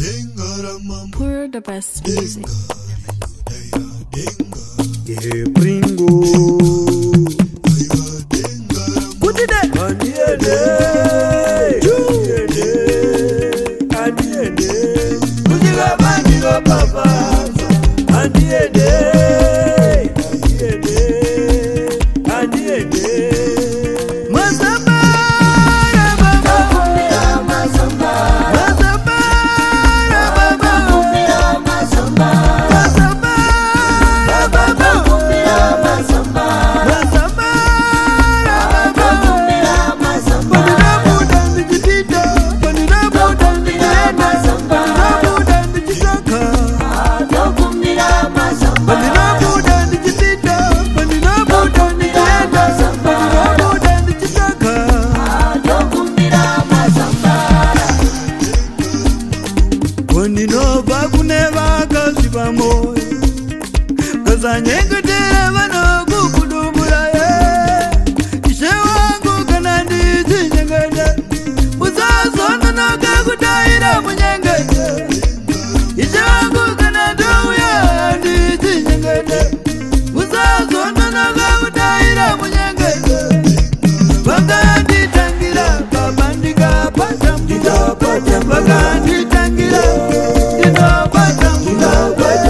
Pure the best music. Yeah, Pringo. Put it there. Andiende. Andiende. Kujiga bandigo papa. Andiende. Andiende. Andiende. Kazanyengedere vano kukudumura ishe wangu kana nditi nyengede muzazono nakakudaira munyengede ishe wangu kana ndouya nditi nyengede muzazono nakakudaira munyengede vakanditangira babandika patambuka vakanditangira ndinopatambuka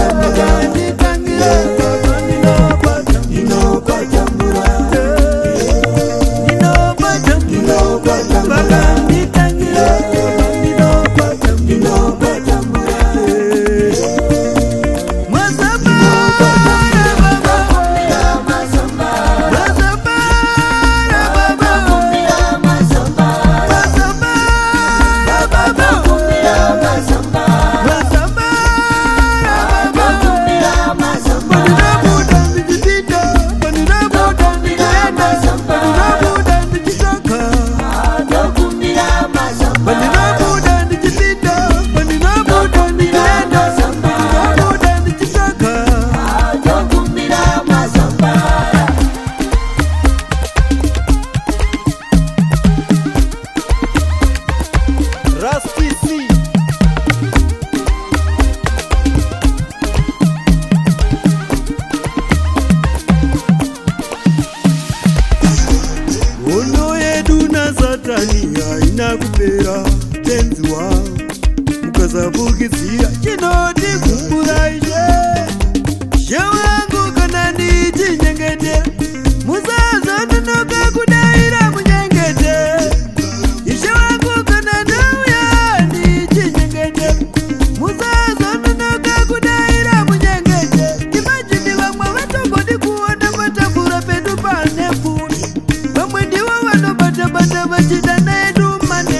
kupera tenzi wao mukazavukizira chinoti kumbura ishe wangu kana nditi nyengete musazononoka kudaira munyengete ishe wangu kana ndauya nditi nyengete musazononoka kudaira munyengete imajini vamwe vatongodi kuona patambura pedu pane funi vamwe ndivo vanobatabata vachida nedu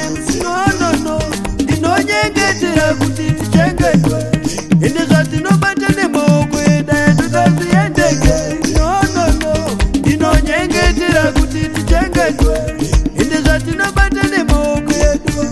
kuti tichengetwe ende zvatinobata nemaoko edu taziendeke nonono ndinonyengetera kuti tichengetwe ende zvatinobata nemaoko edu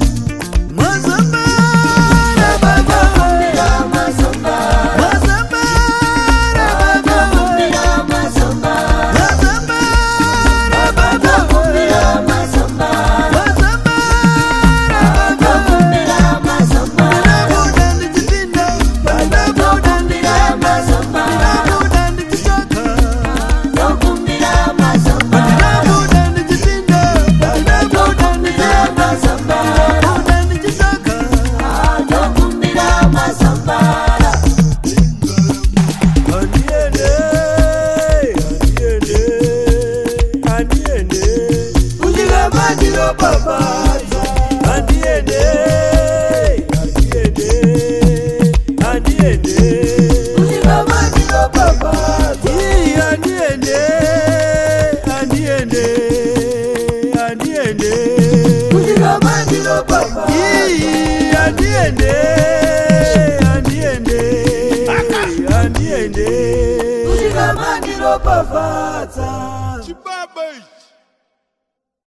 Andiende,